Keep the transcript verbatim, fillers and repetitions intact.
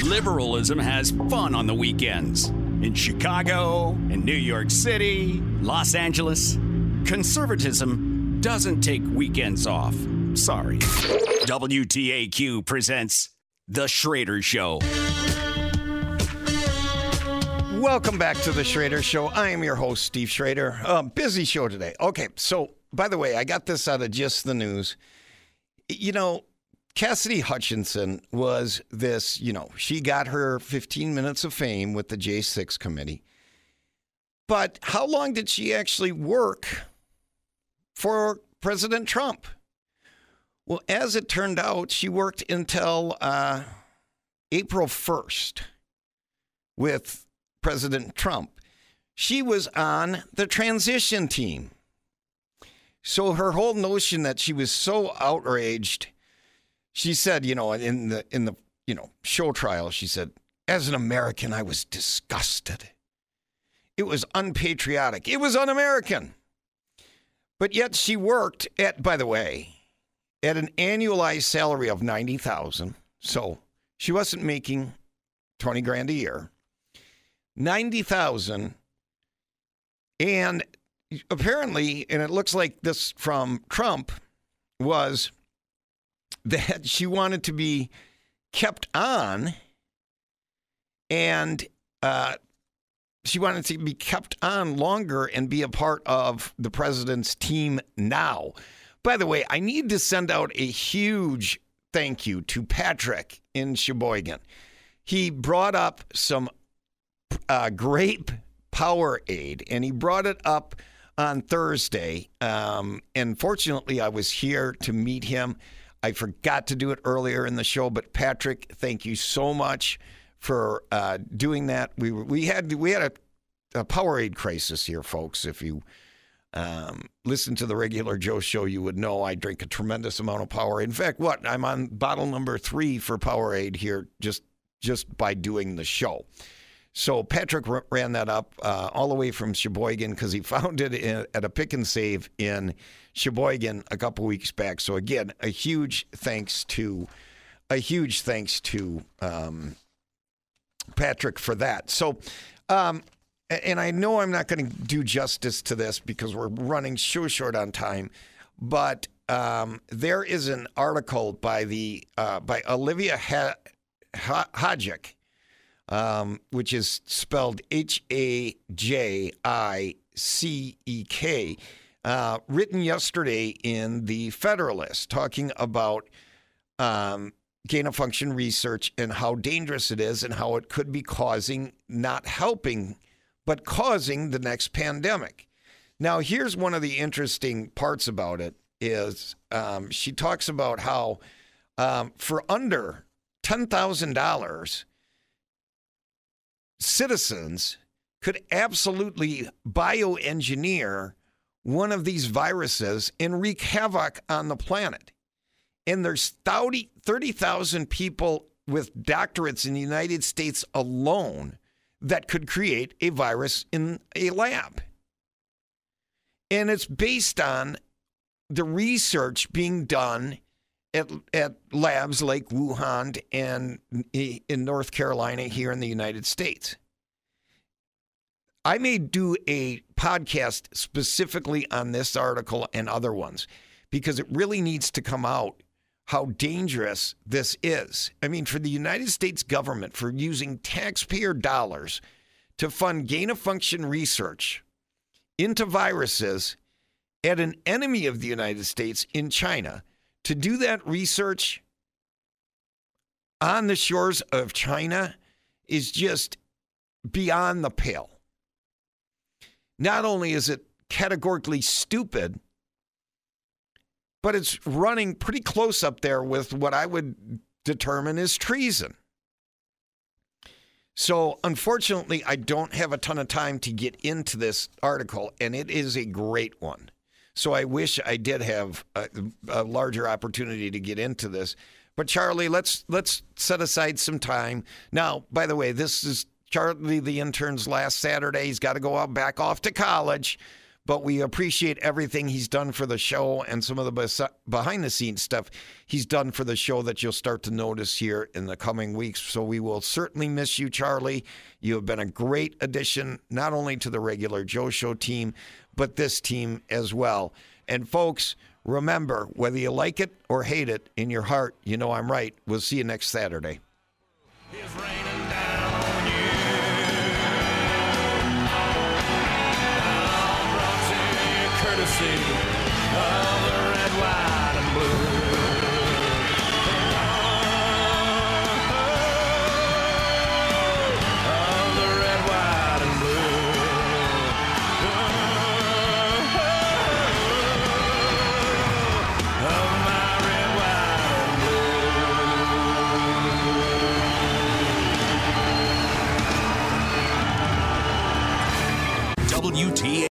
Liberalism has fun on the weekends. In Chicago, in New York City, Los Angeles. Conservatism doesn't take weekends off. Sorry. W T A Q presents The Schrader Show. Welcome back to The Schrader Show. I am your host, Steve Schrader. Uh, busy show today. Okay, so, by the way, I got this out of Just the News. You know, Cassidy Hutchinson was this, you know, she got her fifteen minutes of fame with the J six committee. But how long did she actually work for President Trump? Well, as it turned out, she worked until uh, April first with President Trump. She was on the transition team. So her whole notion that she was so outraged, she said, you know, in the in the you know show trial, she said, as an American, I was disgusted. It was unpatriotic. It was un-American. But yet she worked at, by the way, at an annualized salary of ninety thousand dollars. So she wasn't making twenty grand a year. ninety thousand dollars. And apparently, and it looks like this from Trump, was that she wanted to be kept on, and uh, she wanted to be kept on longer and be a part of the president's team now. By the way, I need to send out a huge thank you to Patrick in Sheboygan. He brought up some uh, great Powerade, and he brought it up on Thursday. Um, and fortunately, I was here to meet him. I forgot to do it earlier in the show, but Patrick, thank you so much for uh, doing that. We we had we had a, a Powerade crisis here, folks. If you um, listen to the regular Joe show, you would know I drink a tremendous amount of Powerade. In fact, what I'm on bottle number three for Powerade here, just just by doing the show. So Patrick r- ran that up uh, all the way from Sheboygan because he found it in, at a pick and save in Sheboygan a couple weeks back. So again, a huge thanks to a huge thanks to um, Patrick for that. So, um, and I know I'm not going to do justice to this because we're running so short on time, but um, there is an article by the uh, by Olivia ha- ha- Hajek. Um, which is spelled H A J I C E K, uh, written yesterday in the Federalist, talking about um, gain-of-function research and how dangerous it is and how it could be causing, not helping, but causing the next pandemic. Now, here's one of the interesting parts about it is um, she talks about how um, for under ten thousand dollars, citizens could absolutely bioengineer one of these viruses and wreak havoc on the planet. And there's thirty thousand people with doctorates in the United States alone that could create a virus in a lab. And it's based on the research being done At, at labs like Wuhan and in North Carolina here in the United States. I may do a podcast specifically on this article and other ones because it really needs to come out how dangerous this is. I mean, for the United States government, for using taxpayer dollars to fund gain-of-function research into viruses at an enemy of the United States in China, to do that research on the shores of China is just beyond the pale. Not only is it categorically stupid, but it's running pretty close up there with what I would determine as treason. So, unfortunately, I don't have a ton of time to get into this article, and it is a great one. So I wish I did have a, a larger opportunity to get into this. But Charlie, let's let's set aside some time. Now, by the way, this is Charlie the intern's last Saturday. He's got to go out back off to college. but we appreciate everything he's done for the show and some of the bes- behind-the-scenes stuff he's done for the show that you'll start to notice here in the coming weeks. So we will certainly miss you, Charlie. You have been a great addition, not only to the regular Joe Show team, but this team as well. And folks, remember, whether you like it or hate it, in your heart, you know I'm right. We'll see you next Saturday. It's raining down on you. Now brought to you courtesy of